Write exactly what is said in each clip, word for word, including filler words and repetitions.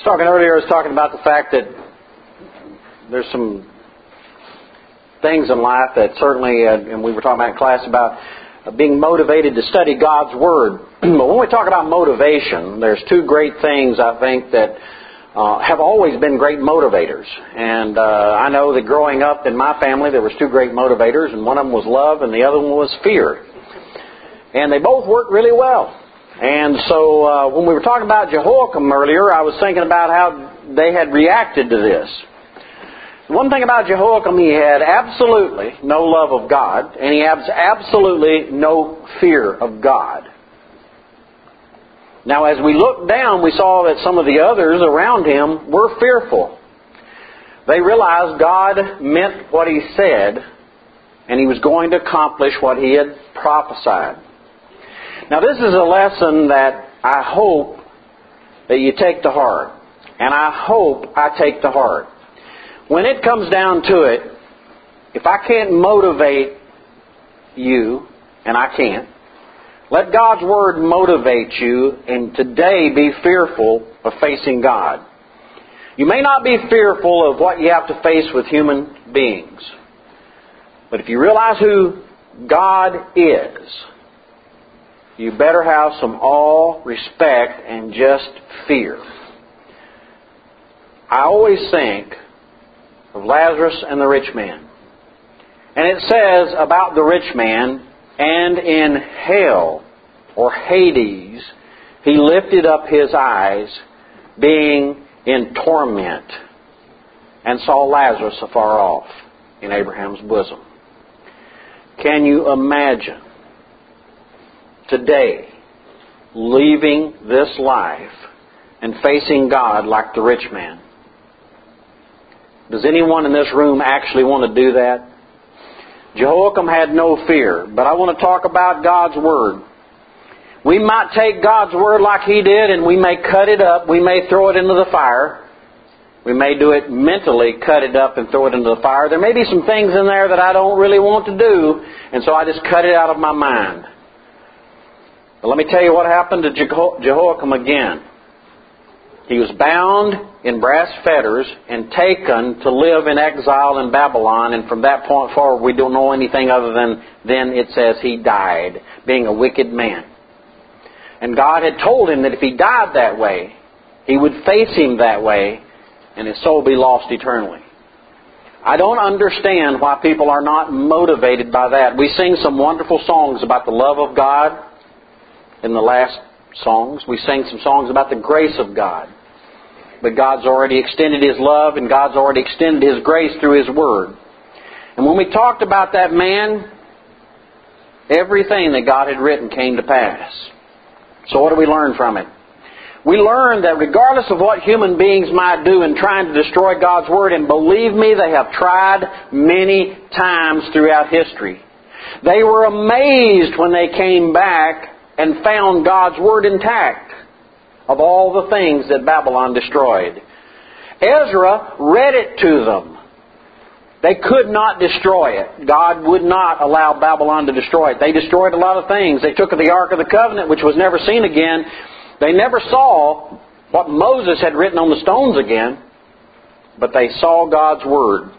Talking earlier, I was talking about the fact that there's some things in life that certainly, uh, and we were talking about in class about uh, being motivated to study God's Word. But when we talk about motivation, there's two great things I think that uh, have always been great motivators. And uh, I know that growing up in my family, there was two great motivators, and one of them was love, and the other one was fear. And they both worked really well. And so uh, when we were talking about Jehoiakim earlier, I was thinking about how they had reacted to this. One thing about Jehoiakim, he had absolutely no love of God, and he has absolutely no fear of God. Now, as we looked down, we saw that some of the others around him were fearful. They realized God meant what He said, and He was going to accomplish what He had prophesied. Now, this is a lesson that I hope that you take to heart. And I hope I take to heart. When it comes down to it, if I can't motivate you, and I can't, let God's Word motivate you and today be fearful of facing God. You may not be fearful of what you have to face with human beings. But if you realize who God is, you better have some awe, respect, and just fear. I always think of Lazarus and the rich man. And it says about the rich man, and in hell, or Hades, he lifted up his eyes, being in torment, and saw Lazarus afar off in Abraham's bosom. Can you imagine today leaving this life and facing God like the rich man? Does anyone in this room actually want to do that? Jehoiakim had no fear, but I want to talk about God's Word. We might take God's Word like he did, and we may cut it up. We may throw it into the fire. We may do it mentally, cut it up and throw it into the fire. There may be some things in there that I don't really want to do, and so I just cut it out of my mind. But let me tell you what happened to Jeho- Jehoiakim again. He was bound in brass fetters and taken to live in exile in Babylon. And from that point forward, we don't know anything other than then it says he died, being a wicked man. And God had told him that if he died that way, He would face Him that way, and his soul be lost eternally. I don't understand why people are not motivated by that. We sing some wonderful songs about the love of God in the last songs. We sing some songs about the grace of God. But God's already extended His love, and God's already extended His grace through His Word. And when we talked about that man, everything that God had written came to pass. So what do we learn from it? We learn that regardless of what human beings might do in trying to destroy God's Word, and believe me, they have tried many times throughout history. They were amazed when they came back and found God's Word intact of all the things that Babylon destroyed. Ezra read it to them. They could not destroy it. God would not allow Babylon to destroy it. They destroyed a lot of things. They took the Ark of the Covenant, which was never seen again. They never saw what Moses had written on the stones again, but they saw God's Word.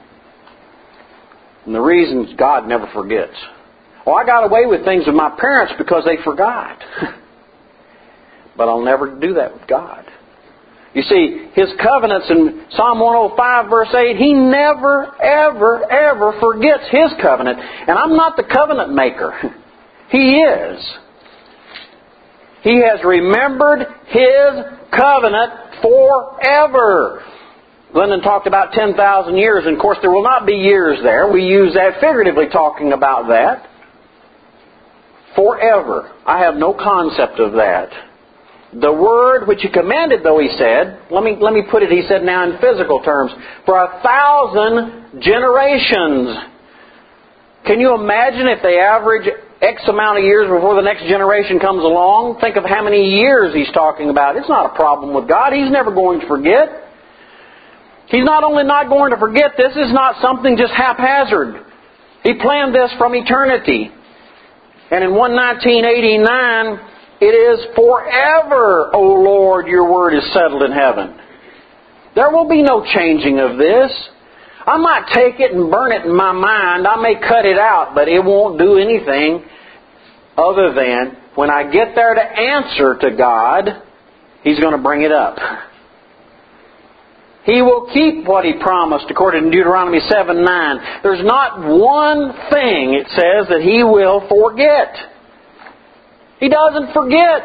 And the reason is God never forgets. Well, I got away with things with my parents because they forgot. But I'll never do that with God. You see, His covenants in Psalm one oh five verse eight, He never, ever, ever forgets His covenant. And I'm not the covenant maker. He is. He has remembered His covenant forever. Glendon talked about ten thousand years, and of course there will not be years there. We use that figuratively talking about that. Forever. I have no concept of that. The word which He commanded, though, He said, let me, let me put it, He said now in physical terms, for a thousand generations. Can you imagine if they average X amount of years before the next generation comes along? Think of how many years He's talking about. It's not a problem with God. He's never going to forget. He's not only not going to forget, this is not something just haphazard. He planned this from eternity. And in nineteen eighty-nine, It is forever, O Lord, your word is settled in heaven. There will be no changing of this. I might take it and burn it in my mind. I may cut it out, but it won't do anything other than when I get there to answer to God, He's going to bring it up. He will keep what He promised according to Deuteronomy seven nine. There's not one thing, it says, that He will forget. He doesn't forget.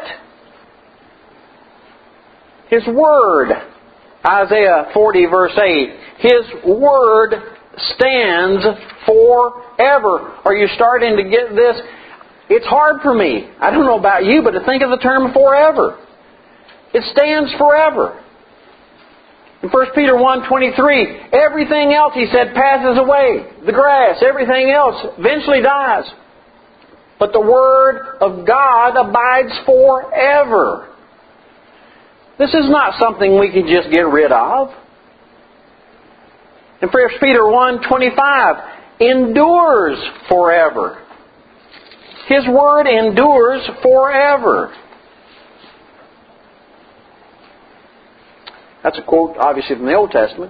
His Word, Isaiah forty verse eight, His Word stands forever. Are you starting to get this? It's hard for me. I don't know about you, but to think of the term forever. It stands forever. In First Peter one twenty-three, everything else, he said, passes away. The grass, everything else eventually dies. But the Word of God abides forever. This is not something we can just get rid of. In First Peter one twenty-five, endures forever. His Word endures forever. That's a quote, obviously, from the Old Testament.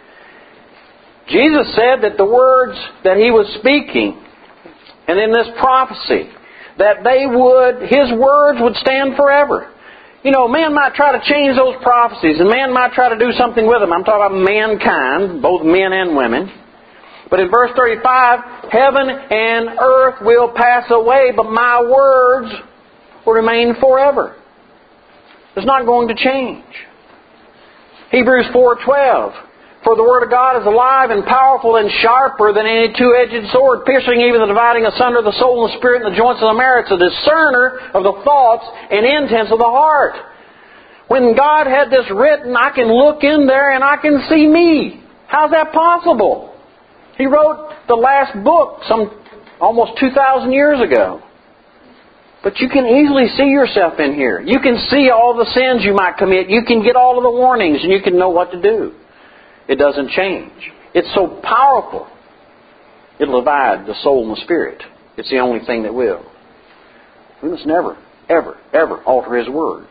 Jesus said that the words that He was speaking, and in this prophecy, that they would, His words would stand forever. You know, man might try to change those prophecies, and man might try to do something with them. I'm talking about mankind, both men and women. But in verse thirty-five, heaven and earth will pass away, but my words will remain forever. It's not going to change. Hebrews four twelve, for the Word of God is alive and powerful and sharper than any two-edged sword, piercing even the dividing asunder of the soul and the spirit and the joints of the marrow, a discerner of the thoughts and intents of the heart. When God had this written, I can look in there and I can see me. How's that possible? He wrote the last book some almost two thousand years ago. But you can easily see yourself in here. You can see all the sins you might commit. You can get all of the warnings and you can know what to do. It doesn't change. It's so powerful. It'll divide the soul and the spirit. It's the only thing that will. We must never, ever, ever alter His Word.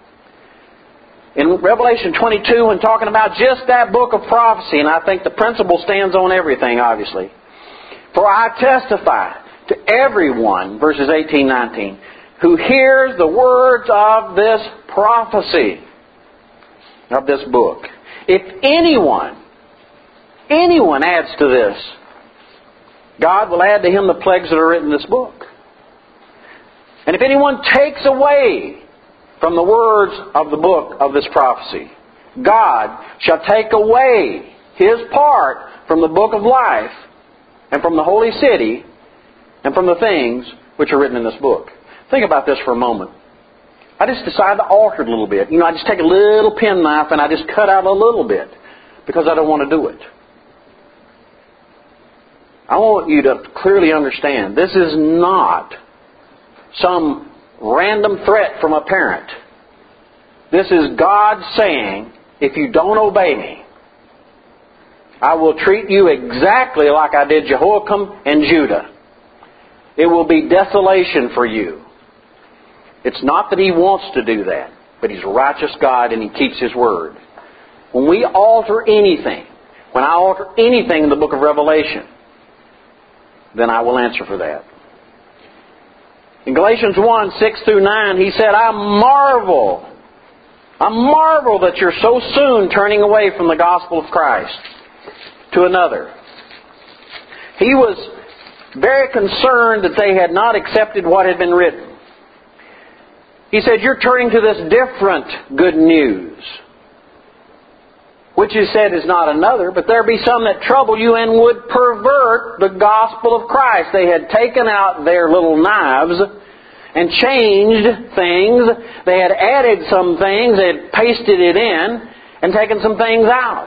In Revelation twenty-two, when talking about just that book of prophecy, and I think the principle stands on everything, obviously. For I testify to everyone, verses eighteen nineteen, who hears the words of this prophecy, of this book. If anyone, anyone adds to this, God will add to him the plagues that are written in this book. And if anyone takes away from the words of the book of this prophecy, God shall take away His part from the book of life and from the holy city and from the things which are written in this book. Think about this for a moment. I just decided to alter it a little bit. You know, I just take a little penknife and I just cut out a little bit because I don't want to do it. I want you to clearly understand this is not some random threat from a parent. This is God saying, if you don't obey me, I will treat you exactly like I did Jehoiakim and Judah. It will be desolation for you. It's not that He wants to do that, but He's a righteous God and He keeps His Word. When we alter anything, when I alter anything in the book of Revelation, then I will answer for that. In Galatians one, six through nine, he said, I marvel, I marvel that you're so soon turning away from the gospel of Christ to another. He was very concerned that they had not accepted what had been written. He said, you're turning to this different good news, which he said is not another, but there be some that trouble you and would pervert the gospel of Christ. They had taken out their little knives and changed things. They had added some things, they had pasted it in and taken some things out.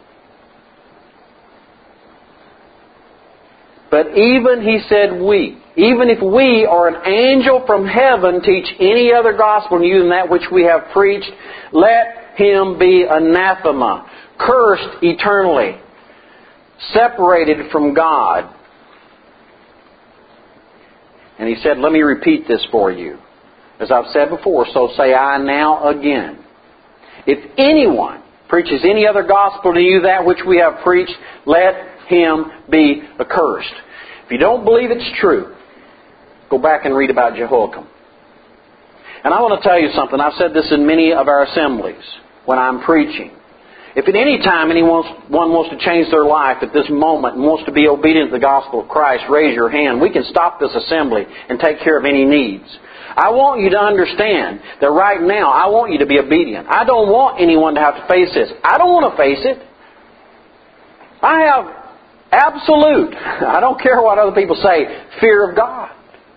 But even, he said, we, even if we or an angel from heaven teach any other gospel new than that which we have preached, let him be anathema, cursed eternally, separated from God. And he said, let me repeat this for you. As I've said before, so say I now again. If anyone preaches any other gospel to you that which we have preached, let him be accursed. If you don't believe it's true, go back and read about Jehoiakim. And I want to tell you something. I've said this in many of our assemblies when I'm preaching. If at any time anyone wants to change their life at this moment and wants to be obedient to the gospel of Christ, raise your hand. We can stop this assembly and take care of any needs. I want you to understand that right now I want you to be obedient. I don't want anyone to have to face this. I don't want to face it. I have absolute, I don't care what other people say, fear of God.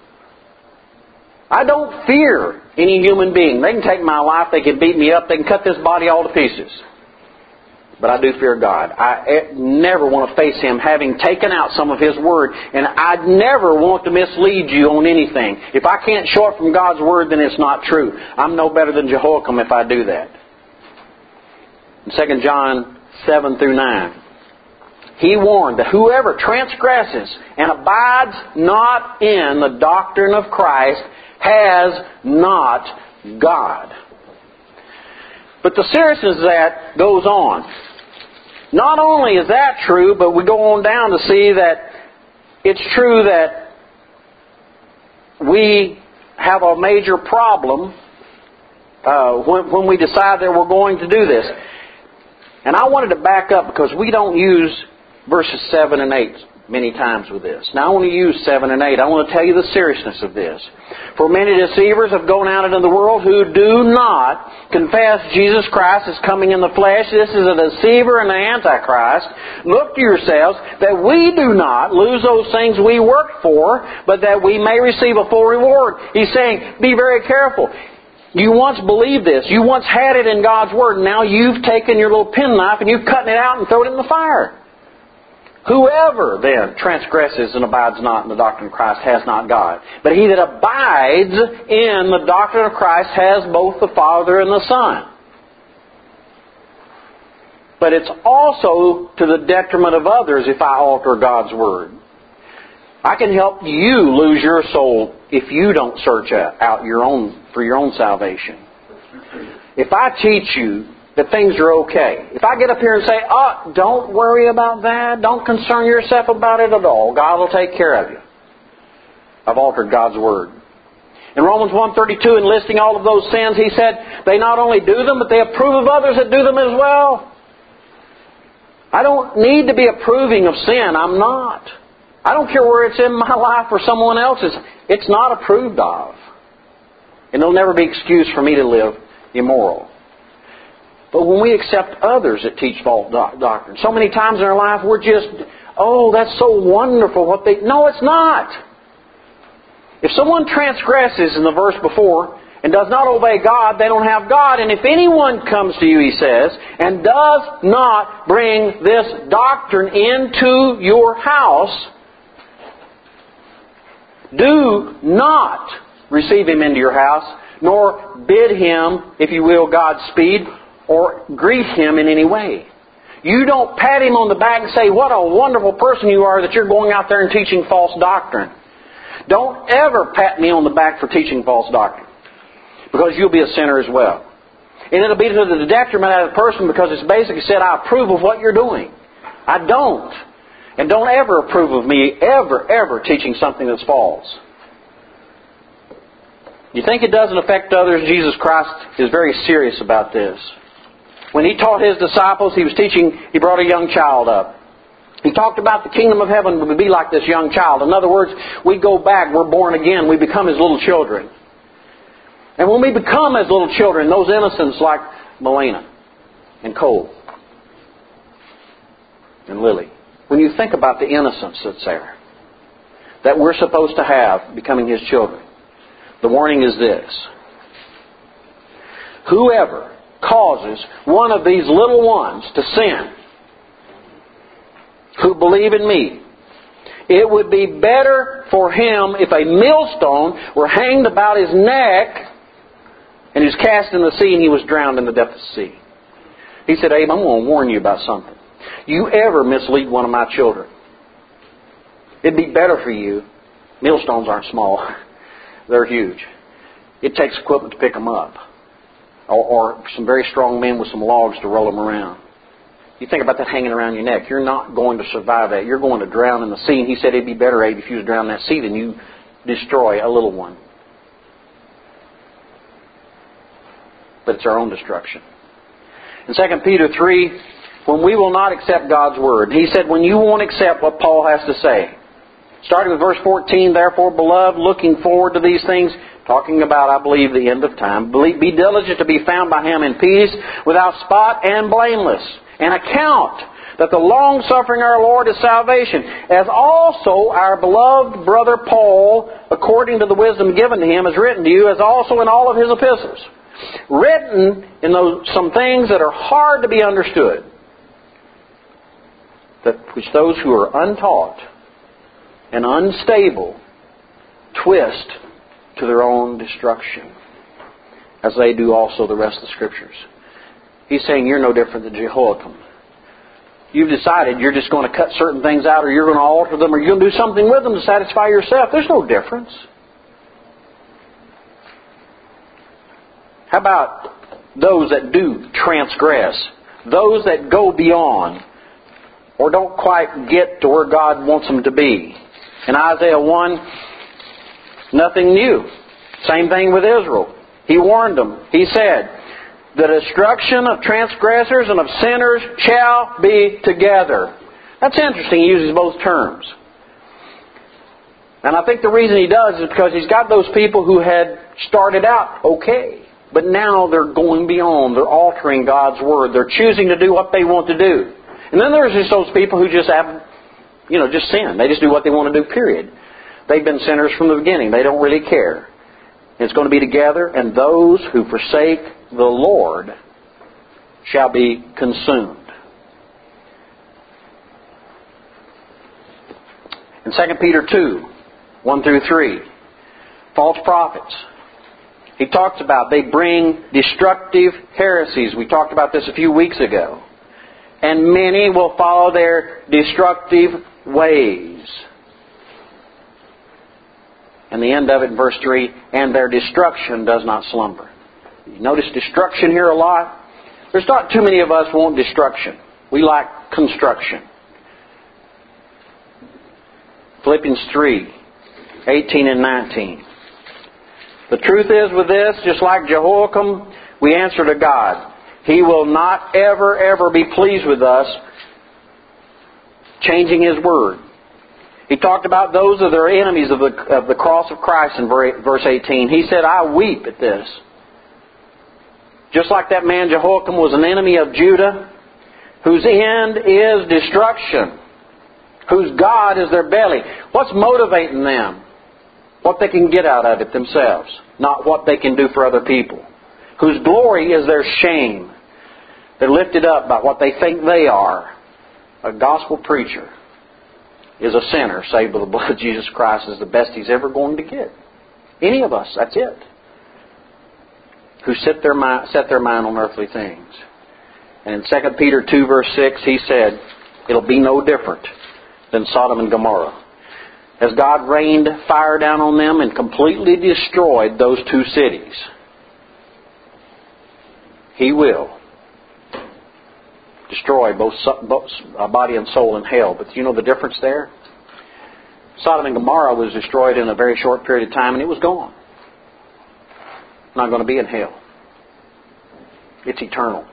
I don't fear any human being. They can take my life, they can beat me up, they can cut this body all to pieces. But I do fear God. I never want to face Him having taken out some of His Word. And I never want to mislead you on anything. If I can't show it from God's Word, then it's not true. I'm no better than Jehoiakim if I do that. In Second John seven through nine, he warned that whoever transgresses and abides not in the doctrine of Christ has not God. But the seriousness of that goes on. Not only is that true, but we go on down to see that it's true that we have a major problem uh, when, when we decide that we're going to do this. And I wanted to back up because we don't use verses seven and eight many times with this. Now I want to use seven and eight. I want to tell you the seriousness of this. For many deceivers have gone out into the world who do not confess Jesus Christ as coming in the flesh. This is a deceiver and an antichrist. Look to yourselves that we do not lose those things we work for, but that we may receive a full reward. He's saying, be very careful. You once believed this. You once had it in God's Word. Now you've taken your little penknife and you've cut it out and thrown it in the fire. Whoever then transgresses and abides not in the doctrine of Christ has not God. But he that abides in the doctrine of Christ has both the Father and the Son. But it's also to the detriment of others if I alter God's Word. I can help you lose your soul if you don't search out your own for your own salvation. If I teach you that things are okay. If I get up here and say, oh, don't worry about that. Don't concern yourself about it at all. God will take care of you. I've altered God's Word. In Romans one thirty-two, in listing all of those sins, he said, they not only do them, but they approve of others that do them as well. I don't need to be approving of sin. I'm not. I don't care where it's in my life or someone else's. It's not approved of. And it'll never be excused for me to live immoral. But when we accept others that teach false doctrine, so many times in our life we're just, oh, that's so wonderful what they... No, it's not. If someone transgresses in the verse before and does not obey God, they don't have God. And if anyone comes to you, he says, and does not bring this doctrine into your house, do not receive him into your house, nor bid him, if you will, Godspeed, or greet him in any way. You don't pat him on the back and say, what a wonderful person you are that you're going out there and teaching false doctrine. Don't ever pat me on the back for teaching false doctrine. Because you'll be a sinner as well. And it'll be to the detriment of the person because it's basically said, I approve of what you're doing. I don't. And don't ever approve of me ever, ever teaching something that's false. You think it doesn't affect others? Jesus Christ is very serious about this. When He taught His disciples, He was teaching, He brought a young child up. He talked about the kingdom of heaven would be like this young child. In other words, we go back, we're born again, we become His little children. And when we become His little children, those innocents like Melina and Cole and Lily, when you think about the innocence that's there, that we're supposed to have becoming His children, the warning is this. Whoever causes one of these little ones to sin, who believe in me, it would be better for him if a millstone were hanged about his neck and he was cast in the sea and he was drowned in the depth of the sea. He said, Abe, I'm going to warn you about something. You ever mislead one of my children, it'd be better for you. Millstones aren't small. They're huge. it takes equipment to pick them up. Or, or some very strong men with some logs to roll them around. You think about that hanging around your neck. You're not going to survive that. You're going to drown in the sea. And he said it'd be better, Abe, if you was drown in that sea than you destroy a little one. But it's our own destruction. In Second Peter three, when we will not accept God's Word, he said, when you won't accept what Paul has to say. Starting with verse fourteen, therefore, beloved, looking forward to these things, talking about, I believe, the end of time, be diligent to be found by Him in peace, without spot and blameless, and account that the long-suffering our Lord is salvation, as also our beloved brother Paul, according to the wisdom given to him, has written to you, as also in all of his epistles. Written in those some things that are hard to be understood, that which those who are untaught and unstable twist to their own destruction, as they do also the rest of the Scriptures. He's saying you're no different than Jehoiakim. You've decided you're just going to cut certain things out, or you're going to alter them, or you're going to do something with them to satisfy yourself. There's no difference. How about those that do transgress? Those that go beyond or don't quite get to where God wants them to be. In Isaiah one, nothing new. Same thing with Israel. He warned them. He said, the destruction of transgressors and of sinners shall be together. That's interesting. He uses both terms. And I think the reason he does is because he's got those people who had started out okay. But now they're going beyond. They're altering God's Word. They're choosing to do what they want to do. And then there's just those people who just have, you know, just sin. They just do what they want to do, period. They've been sinners from the beginning. They don't really care. It's going to be together, and those who forsake the Lord shall be consumed. In Second Peter two, one through three, false prophets. He talks about they bring destructive heresies. We talked about this a few weeks ago. And many will follow their destructive ways. And the end of it in verse three, and their destruction does not slumber. You notice destruction here a lot? There's not too many of us who want destruction. We like construction. Philippians three, eighteen and nineteen. The truth is with this, just like Jehoiakim, we answer to God. He will not ever, ever be pleased with us changing His Word. He talked about those that are enemies of the, of the cross of Christ in verse eighteen. He said, I weep at this. Just like that man Jehoiakim was an enemy of Judah, whose end is destruction, whose God is their belly. What's motivating them? What they can get out of it themselves, not what they can do for other people. Whose glory is their shame. They're lifted up by what they think they are. A gospel preacher is a sinner saved by the blood of Jesus Christ is the best he's ever going to get. Any of us, that's it. Who set their mind, set their mind on earthly things. And in Second Peter two verse six, he said, it'll be no different than Sodom and Gomorrah. As God rained fire down on them and completely destroyed those two cities, He will destroy both body and soul in hell. But you know the difference there? Sodom and Gomorrah was destroyed in a very short period of time and it was gone. Not going to be in hell. It's eternal.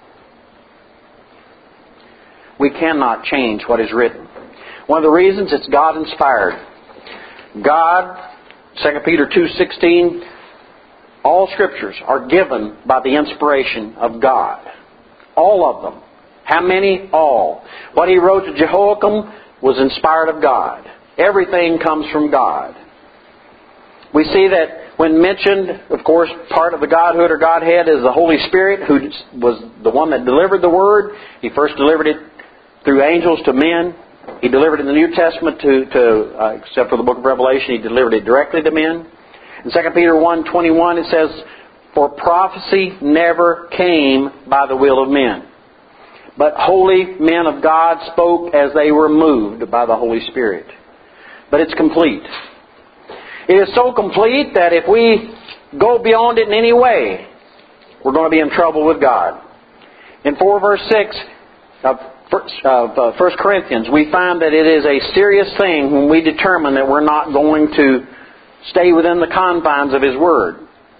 We cannot change what is written. One of the reasons it's God-inspired. God, Second Peter two sixteen, all Scriptures are given by the inspiration of God. All of them. How many? All. What he wrote to Jehoiakim was inspired of God. Everything comes from God. We see that when mentioned, of course, part of the Godhood or Godhead is the Holy Spirit, who was the one that delivered the Word. He first delivered it through angels to men. He delivered it in the New Testament to, to uh, except for the book of Revelation, He delivered it directly to men. In Second Peter one twenty-one it says, for prophecy never came by the will of men, but holy men of God spoke as they were moved by the Holy Spirit. But it's complete. It is so complete that if we go beyond it in any way, we're going to be in trouble with God. In four verse six of First Corinthians, we find that it is a serious thing when we determine that we're not going to stay within the confines of His Word.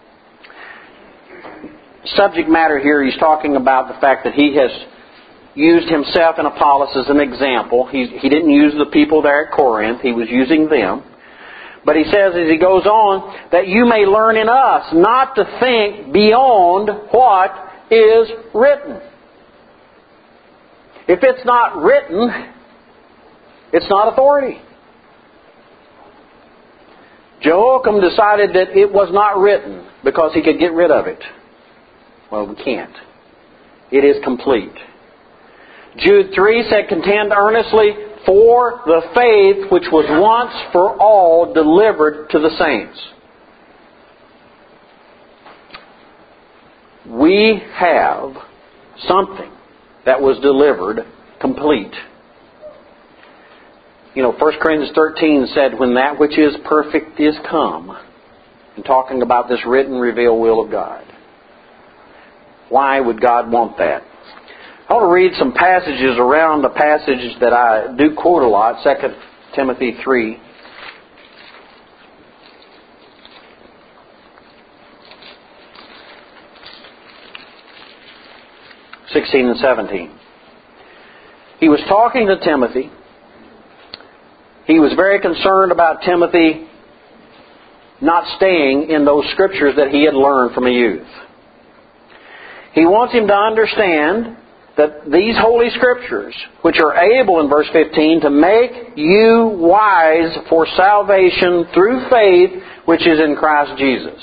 Subject matter here, he's talking about the fact that he has used himself and Apollos as an example. He, he didn't use the people there at Corinth. He was using them. But he says as he goes on, that you may learn in us not to think beyond what is written. If it's not written, it's not authority. Jehoiakim decided that it was not written because he could get rid of it. Well, we can't. It is complete. Jude three said, contend earnestly for the faith which was once for all delivered to the saints. We have something that was delivered complete. You know, First Corinthians thirteen said, when that which is perfect is come, and talking about this written, revealed will of God. Why would God want that? I want to read some passages around the passage that I do quote a lot, Second Timothy three. sixteen and seventeen. He was talking to Timothy. He was very concerned about Timothy not staying in those scriptures that he had learned from a youth. He wants him to understand that these holy scriptures, which are able, in verse fifteen, to make you wise for salvation through faith, which is in Christ Jesus.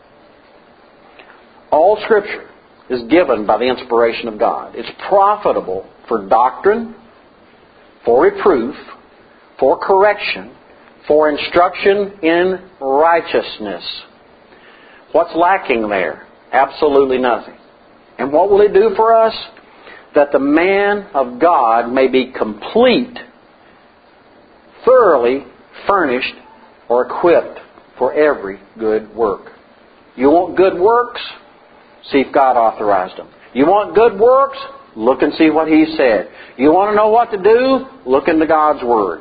All scripture is given by the inspiration of God. It's profitable for doctrine, for reproof, for correction, for instruction in righteousness. What's lacking there? Absolutely nothing. And what will it do for us? That the man of God may be complete, thoroughly furnished or equipped for every good work. You want good works? See if God authorized them. You want good works? Look and see what He said. You want to know what to do? Look into God's Word.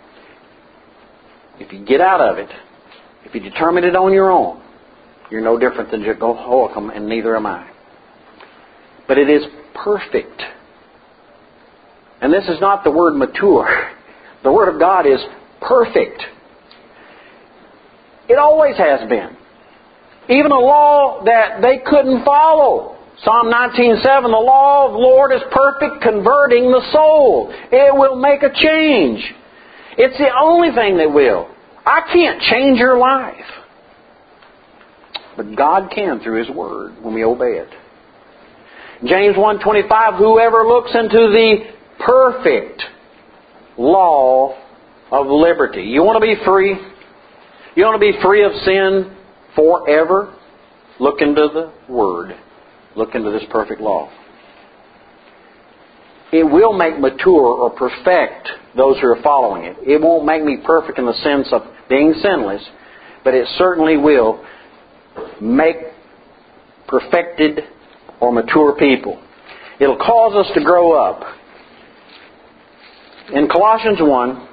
If you get out of it, if you determine it on your own, you're no different than Jehoiakim, and neither am I. But it is perfect. And this is not the word mature. The Word of God is perfect. It always has been. Even a law that they couldn't follow. Psalm nineteen seven, the law of the Lord is perfect, converting the soul. It will make a change. It's the only thing that will. I can't change your life. But God can through His Word when we obey it. James one twenty-five, whoever looks into the perfect law of liberty. You want to be free? You want to be free of sin forever? Look into the Word. Look into this perfect law. It will make mature or perfect those who are following it. It won't make me perfect in the sense of being sinless, but it certainly will make perfected or mature people. It'll cause us to grow up. In Colossians one,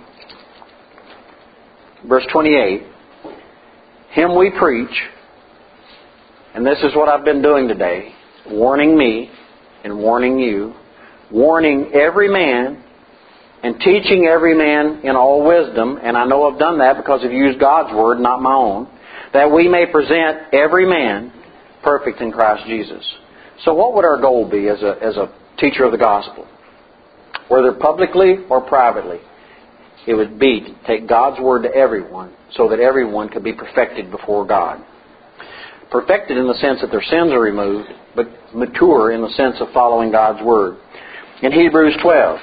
verse twenty-eight, Him we preach, and this is what I've been doing today, warning me and warning you, warning every man and teaching every man in all wisdom, and I know I've done that because I've used God's Word, not my own, that we may present every man perfect in Christ Jesus. So what would our goal be as a, as a teacher of the gospel? Whether publicly or privately, it would be to take God's Word to everyone so that everyone could be perfected before God. Perfected in the sense that their sins are removed, but mature in the sense of following God's Word. In Hebrews twelve,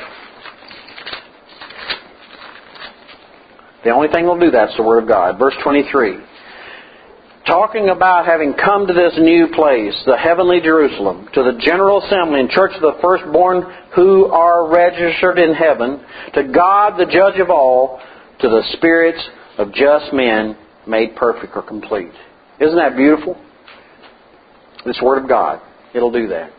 the only thing that will do that is the Word of God. Verse twenty-three. Talking about having come to this new place, the heavenly Jerusalem, to the general assembly and church of the firstborn who are registered in heaven, to God the judge of all, to the spirits of just men made perfect or complete. Isn't that beautiful? This Word of God, it'll do that.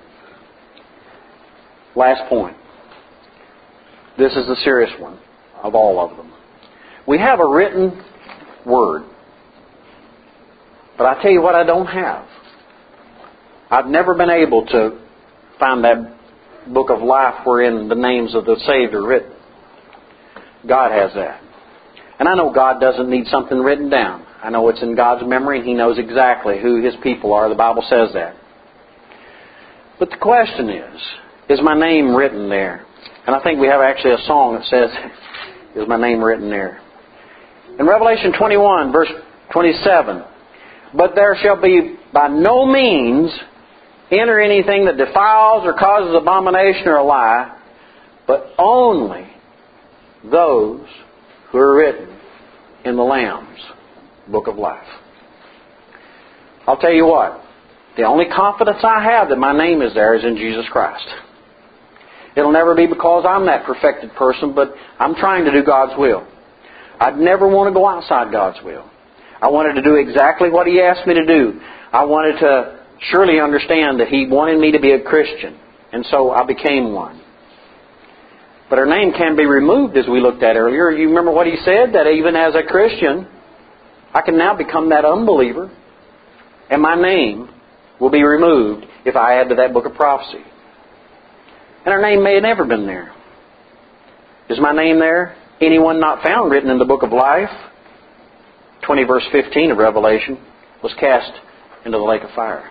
Last point. This is the serious one of all of them. We have a written Word. But I tell you what I don't have. I've never been able to find that book of life wherein the names of the saved are written. God has that. And I know God doesn't need something written down. I know it's in God's memory and He knows exactly who His people are. The Bible says that. But the question is, is my name written there? And I think we have actually a song that says, is my name written there? In Revelation twenty-one, verse twenty-seven, but there shall be by no means enter anything that defiles or causes abomination or a lie, but only those who are written in the Lamb's book of life. I'll tell you what, the only confidence I have that my name is there is in Jesus Christ. It'll never be because I'm that perfected person, but I'm trying to do God's will. I'd never want to go outside God's will. I wanted to do exactly what He asked me to do. I wanted to surely understand that He wanted me to be a Christian, and so I became one. But our name can be removed, as we looked at earlier. You remember what He said? That even as a Christian, I can now become that unbeliever, and my name will be removed if I add to that book of prophecy. And our name may have never been there. Is my name there? Anyone not found written in the book of life, twenty verse fifteen of Revelation, was cast into the lake of fire.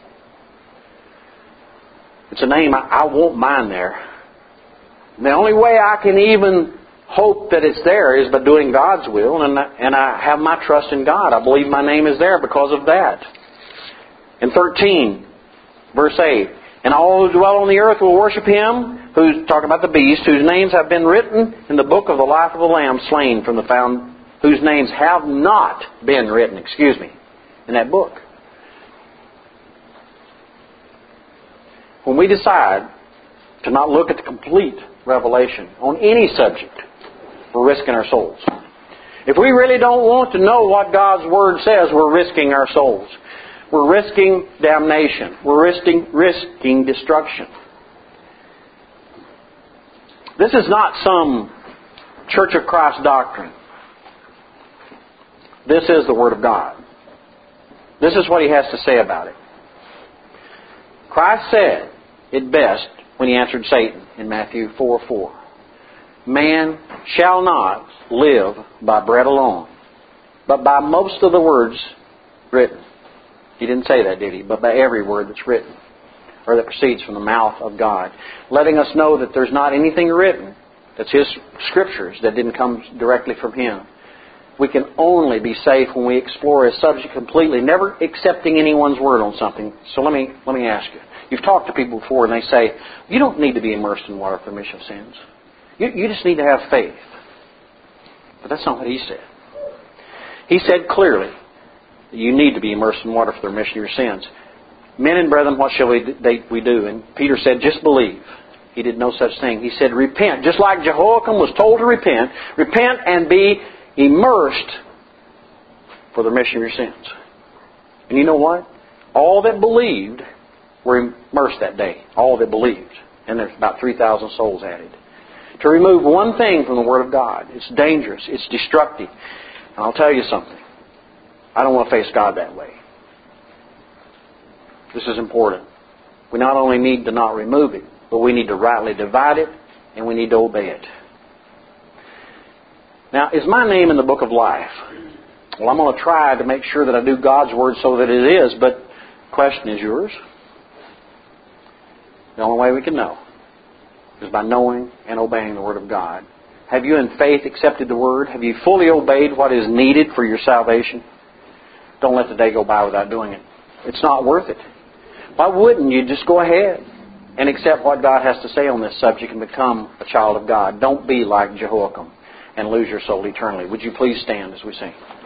It's a name, I, I want mine there. And the only way I can even hope that it's there is by doing God's will, and I, and I have my trust in God. I believe my name is there because of that. In thirteen, verse eight, and all who dwell on the earth will worship Him, who's talking about the beast, whose names have been written in the book of the life of the Lamb slain from the found, whose names have not been written, excuse me, in that book. When we decide to not look at the complete revelation on any subject, we're risking our souls. If we really don't want to know what God's Word says, we're risking our souls. We're risking damnation. We're risking, risking destruction. This is not some Church of Christ doctrine. This is the Word of God. This is what He has to say about it. Christ said it best when He answered Satan in Matthew four four. Man shall not live by bread alone, but by most of the words written. He didn't say that, did He? But by every word that's written, or that proceeds from the mouth of God. Letting us know that there's not anything written that's His Scriptures that didn't come directly from Him. We can only be safe when we explore a subject completely, never accepting anyone's word on something. So let me let me ask you. You've talked to people before and they say, you don't need to be immersed in water for remission of sins. You, you just need to have faith. But that's not what He said. He said clearly that you need to be immersed in water for the remission of your sins. Men and brethren, what shall we, they, we do? And Peter said, just believe. He did no such thing. He said, repent. Just like Jehoiakim was told to repent, repent and be immersed for the remission of your sins. And you know what? All that believed were immersed that day. All that believed. And there's about three thousand souls added. To remove one thing from the Word of God, it's dangerous. It's destructive. And I'll tell you something. I don't want to face God that way. This is important. We not only need to not remove it, but we need to rightly divide it, and we need to obey it. Now, is my name in the book of life? Well, I'm going to try to make sure that I do God's Word so that it is, but the question is yours. The only way we can know is by knowing and obeying the Word of God. Have you in faith accepted the Word? Have you fully obeyed what is needed for your salvation? Don't let the day go by without doing it. It's not worth it. Why wouldn't you just go ahead and accept what God has to say on this subject and become a child of God? Don't be like Jehoiakim and lose your soul eternally. Would you please stand as we sing?